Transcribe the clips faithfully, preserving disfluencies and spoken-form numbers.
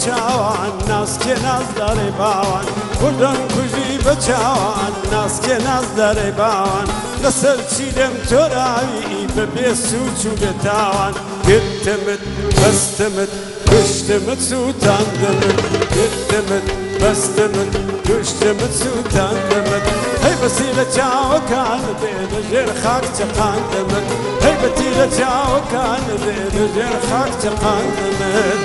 بچاوان ناسکێ ناز دەڕێ باوان کوردم کوژی بەچاوان ناسکێ ناز دەڕێ باوان لەسەر چی دەم تۆراوی بەبێ سووچ و بێتاوان گرتمت بەستمت کوشتمت سووتاندمت گرتمت بەستمت کوشتمت سووتاندمت هەیبەتی لە چاوەکانت دێ لەژێر خاک چەقاندمت هەیبەتی لە چاوەکانت دێ لەژێر خاک چەقاندمت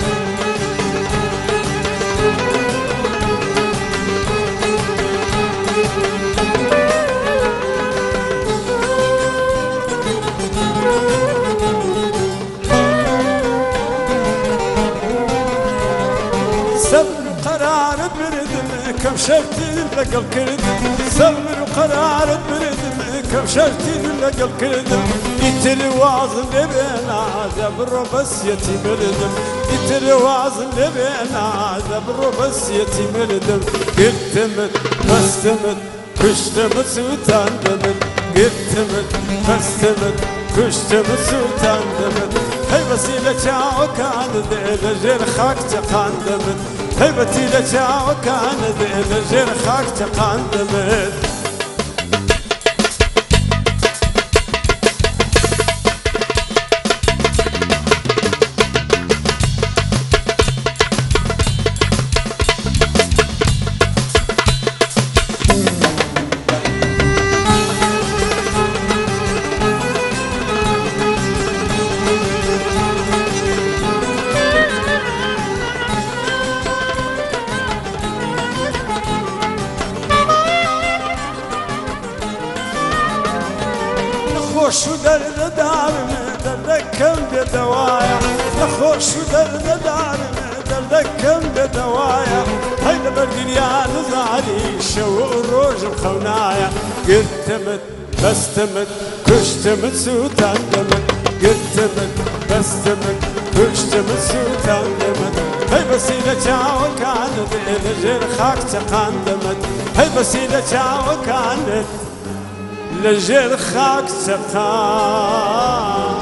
سەبر و قەرارت بردم کەم شەرتین لەگەڵ کردم سەبر و قەرارت بردم کەم شەرتین لەگەڵ کردم ئیتر وازم لێبێ نازە بڕۆ بەسیەتی مردم ئیتر وازم لێبێ نازە بڕۆ بەسیەتی مردم گرتمت بەستمت کوشتمت سووتاندمت گرتمت بەستمت کوشتمت سووتاندمت هەیبەتی لە چاوەکانت دێ لەژێر خاک چەقاندمت هەیبەتی لە چاوەکانت دێ لەژێر خاک چەقاندمت نەخۆش و دەردەدارمە دەردەکەم بێدەوایە نەخۆش و دەردەدارمە دەردەکەم بێدەوایە هەی لەبەر گریان زاری شەو و ڕۆژم خەونایە گرتمت بەستمت کوشتمت سووتاندمت گرتمت بەستمت کوشتمت سووتاندمت هەیبەتی لە چاوەکانت دێ لەژێر خاک چەقاندمت هەیبەتی لە چاوەکانت لەژێر خاک چەقاندمت